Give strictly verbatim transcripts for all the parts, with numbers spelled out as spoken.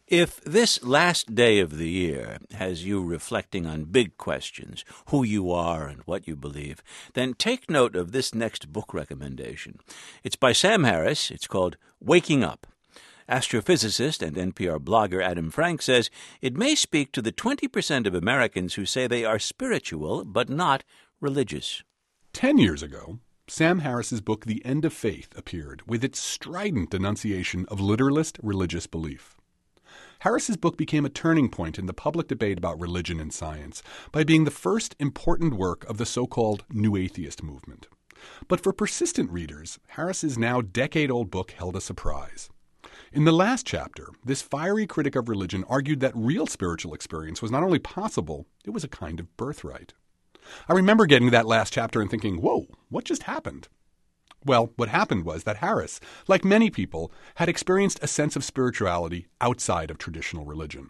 If this last day of the year has you reflecting on big questions, who you are and what you believe, then take note of this next book recommendation. It's by Sam Harris. It's called Waking Up. Astrophysicist and N P R blogger Adam Frank says it may speak to the twenty percent of Americans who say they are spiritual but not religious. Ten years ago, Sam Harris's book The End of Faith appeared with its strident denunciation of literalist religious belief. Harris's book became a turning point in the public debate about religion and science by being the first important work of the so-called New Atheist movement. But for persistent readers, Harris's now decade-old book held a surprise. In the last chapter, this fiery critic of religion argued that real spiritual experience was not only possible, it was a kind of birthright. I remember getting that last chapter and thinking, whoa, what just happened? Well, what happened was that Harris, like many people, had experienced a sense of spirituality outside of traditional religion.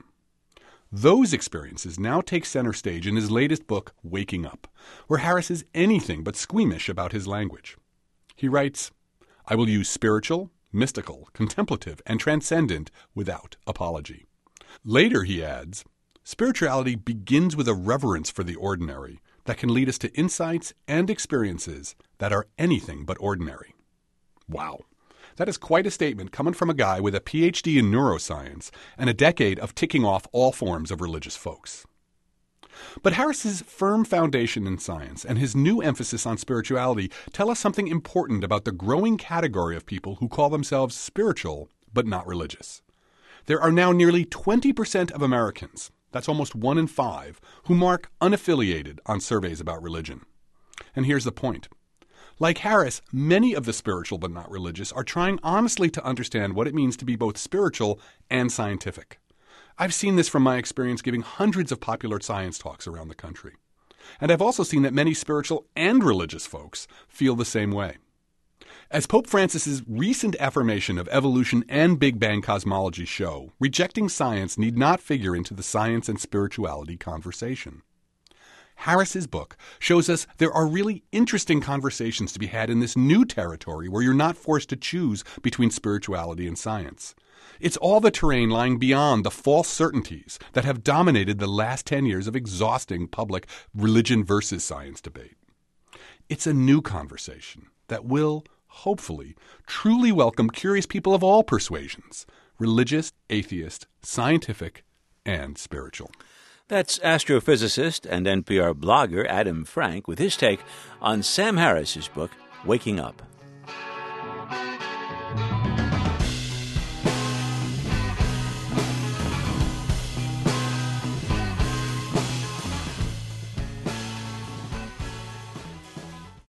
Those experiences now take center stage in his latest book, Waking Up, where Harris is anything but squeamish about his language. He writes, "I will use spiritual, mystical, contemplative, and transcendent without apology." Later, he adds, "Spirituality begins with a reverence for the ordinary that can lead us to insights and experiences that are anything but ordinary." Wow. That is quite a statement coming from a guy with a P H D in neuroscience and a decade of ticking off all forms of religious folks. But Harris's firm foundation in science and his new emphasis on spirituality tell us something important about the growing category of people who call themselves spiritual but not religious. There are now nearly twenty percent of Americans, that's almost one in five, who mark unaffiliated on surveys about religion. And here's the point. Like Harris, many of the spiritual but not religious are trying honestly to understand what it means to be both spiritual and scientific. I've seen this from my experience giving hundreds of popular science talks around the country. And I've also seen that many spiritual and religious folks feel the same way. As Pope Francis's recent affirmation of evolution and Big Bang cosmology show, rejecting science need not figure into the science and spirituality conversation. Harris's book shows us there are really interesting conversations to be had in this new territory where you're not forced to choose between spirituality and science. It's all the terrain lying beyond the false certainties that have dominated the last ten years of exhausting public religion versus science debate. It's a new conversation that will, hopefully, truly welcome curious people of all persuasions, religious, atheist, scientific, and spiritual. That's astrophysicist and N P R blogger Adam Frank with his take on Sam Harris's book, Waking Up.